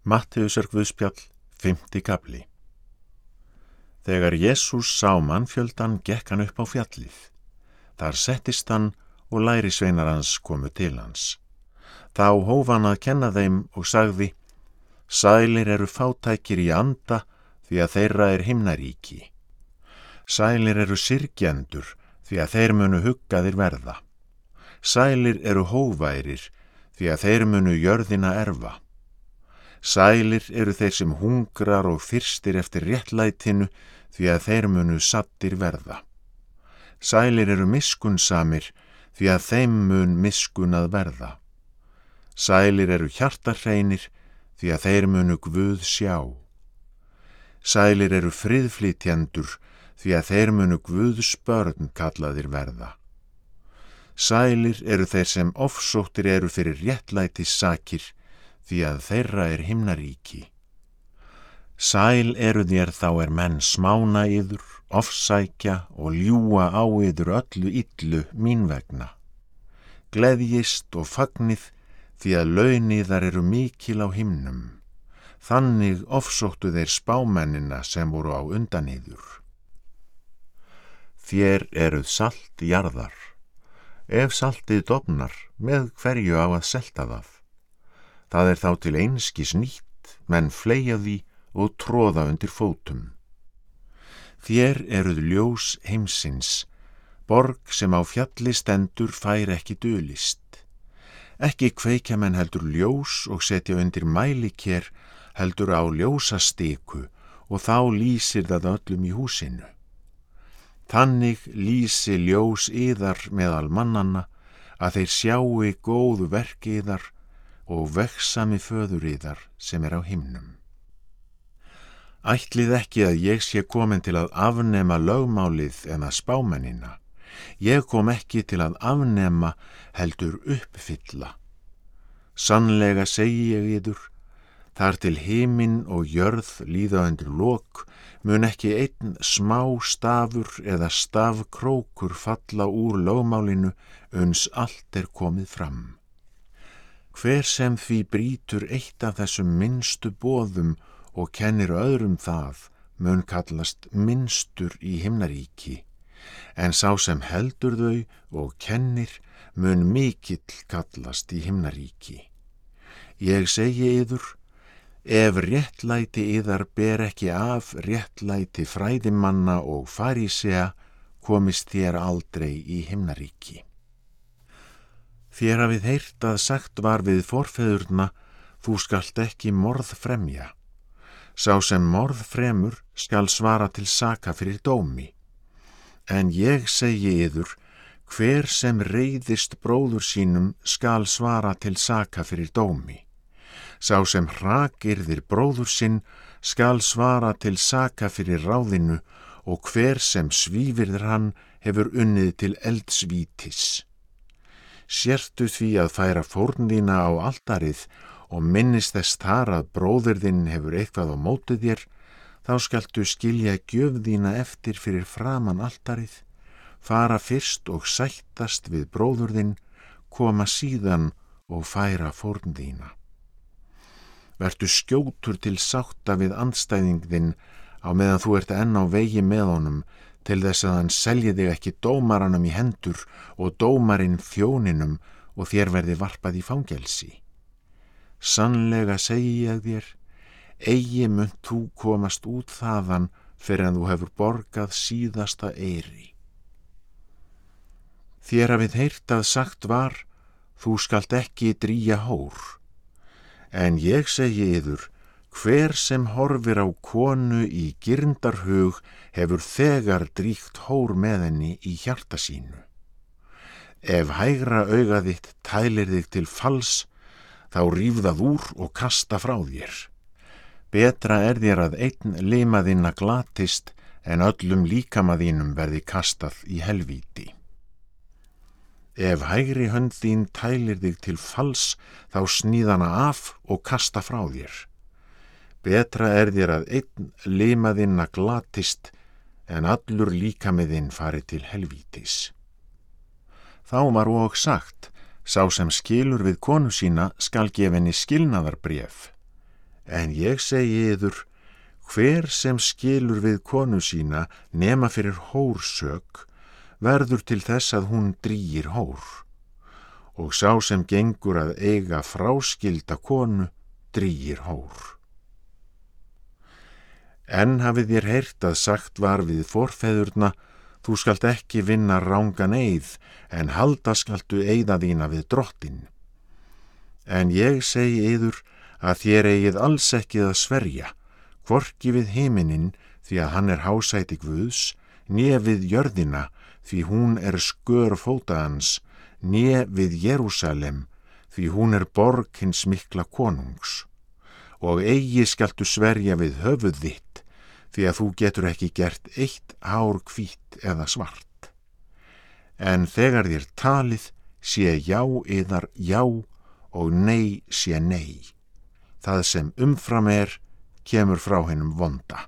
Mattheusar guðspjall, 5. kafli. Þegar Jesús sá mannfjöldan gekk hann upp á fjallið. Þar settist hann og lærisveinar hans komu til hans. Þá hóf hann að kenna þeim og sagði: Sælir eru fátækir í anda, því að þeirra er himnaríki. Sælir eru syrgjendur, því að þeir munu huggaðir verða. Sælir eru hóværir, því að þeir munu jörðina erfa. Sælir eru þeir sem hungrar og þyrstir eftir réttlætinu, því að þeir munu saddir verða. Sælir eru miskunnsamir, því að þeim mun miskunnað verða. Sælir eru hjartarhreinir, því að þeir munu Guð sjá. Sælir eru friðflytjendur, því að þeir munu Guðs börn kallaðir verða. Sælir eru þeir sem ofsóttir eru fyrir réttlætis sakir, því að þeirra er himnaríki. Sæl eru þér þá er menn smána yður, ofsækja og ljúga á yður öllu illu mín vegna. Gleðjist og fagnið, því að laun yðar eru mikil á himnum. Þannig ofsóttu þeir spámennina sem voru á undan yður. Þér eruð salt jarðar. Ef saltið dofnar, með hverju á að selta það? Það er þá til einskis nýtt, menn fleygja því og troða undir fótum. Þér eruð ljós heimsins, borg sem á fjalli stendur fær ekki dulist. Ekki kveikja menn heldur ljós og setja undir mæliker, heldur á ljósastiku, og þá lýsir það öllum í húsinu. Þannig lýsi ljós yðar meðal mannanna, að þeir sjáu góðu verk yðar og vegsami föður yðar sem er á himnum. Ætlið ekki að ég sé komin til að afnema lögmálið en að spámennina. Ég kom ekki til að afnema, heldur uppfylla. Sannlega segi ég yður, þar til himinn og jörð líða undir lok, mun ekki einn smá stafur eða stafkrókur falla úr lögmálinu uns allt er komið fram. Hver sem því brýtur eitt af þessum minnstu boðum og kennir öðrum það, mun kallast minnstur í himnaríki, en sá sem heldur þau og kennir mun mikill kallast í himnaríki. Ég segi yður, ef réttlæti yðar ber ekki af réttlæti fræðimanna og farísea, komist þér aldrei í himnaríki. Þér hafið heyrt að sagt var við forfeðurna, þú skalt ekki morð fremja. Sá sem morð fremur skal svara til saka fyrir dómi. En ég segi yður, hver sem reiðist bróður sínum skal svara til saka fyrir dómi. Sá sem hrakyrðir bróður sinn skal svara til saka fyrir ráðinu, og hver sem svívirðir hann hefur unnið til eldsvítis. Sértu því að færa fórn þína á altarið og minnist þess þar að bróðir þinn hefur eitthvað á móti þér, þá skaltu skilja gjöf þína eftir fyrir framan altarið, fara fyrst og sættast við bróður þinn, koma síðan og færa fórn þína. Vertu skjótur til sátta við andstæðing þinn á meðan þú ert enn á vegi með honum, til þess að hann selji þig ekki dómaranum í hendur og dómarinn þjóninum og þér verði varpað í fangelsi. Sannlega segi ég þér, eigi munt þú komast út þaðan fyrir en þú hefur borgað síðasta eyri. Þér hafið heyrt að sagt var, þú skalt ekki drýja hór. En ég segi yður, hver sem horfir á konu í girndarhug hefur þegar drýgt hór með henni í hjarta sínu. Ef hægra augað þitt tælir þig til falls, þá ríf það úr og kasta frá þér. Betra er þér að einn lima þinna glatist, en öllum líkama þínum verði kastað í helvíti. Ef hægri hönd þín tælir þig til falls, þá sníð hana af og kasta frá þér. Betra er þér að einn lima þinna glatist, en allur líkami þinn fari til helvítis. Þá var og sagt, sá sem skilur við konu sína skal gefa henni skilnaðarbréf, En ég segi yður, hver sem skilur við konu sína nema fyrir hórsök, verður til þess að hún drýgir hór. Og sá sem gengur að eiga fráskilda konu, drýgir hór. En hafið þér heyrt að sagt var við forfeðurna, þú skalt ekki vinna rangan eið, en halda skaltu eiða þína við drottinn. En ég segi yður að þér eigið alls ekki að sverja, hvorki við himininn, því að hann hásæti Guðs, né við jörðina, því hún skör fóta hans, né við Jerúsalem, því hún borg hins mikla konungs. Og eigi skaltu sverja við höfuð þitt, því að þú getur ekki gert eitt hár hvítt eða svart. En þegar þér talið, sé já yðar já og nei sé nei. Það sem umfram kemur frá hinum vonda.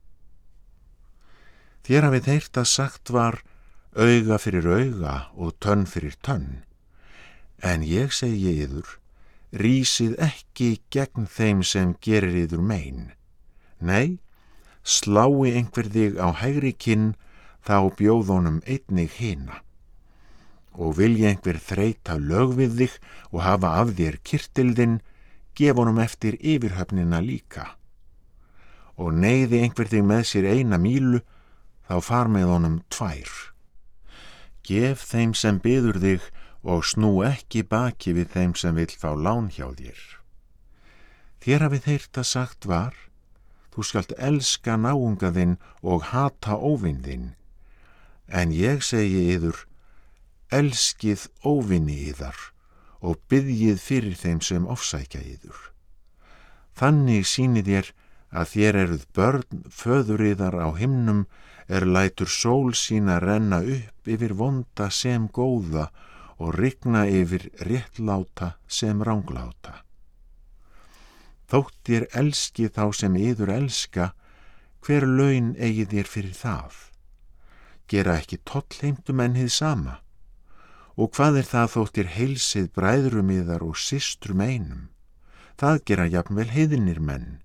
Þér hafið heyrt að sagt var, auga fyrir auga og tönn fyrir tönn. En ég segi yður, rísið ekki gegn þeim sem gerir yður mein. Nei, slái einhver þig á hægri kinn, þá bjóð honum einnig hina. Og vilji einhver þreyta lög við þig og hafa af þér kyrtilðinn, gef honum eftir yfirhöfnina líka. Og neyði einhver þig með sér 1 mílu, þá far með honum 2. Gef þeim sem biður þig og snú ekki baki við þeim sem vill fá lán hjá þér. Þér hafið heyrt að sagt var, þú skalt elska náunga þinn og hata óvin þinn. En ég segi yður, elskið óvini yðar og biðjið fyrir þeim sem ofsækja yður. Þannig sýnið þér að þér eruð börn föður yðar á himnum, lætur sól sína renna upp yfir vonda sem góða og rigna yfir réttláta sem rangláta. Þótt þér elskið þá sem yður elska, hver laun eigið þér fyrir það? Gera ekki tollheimtumenn hið sama? Og hvað það þótt þér heilsið bræðrum yðar og systrum einum? Það gera jafnvel heiðnir menn.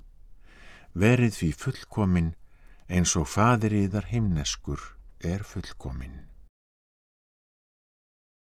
Verið því fullkomin, eins og faðir yðar himneskur fullkomin.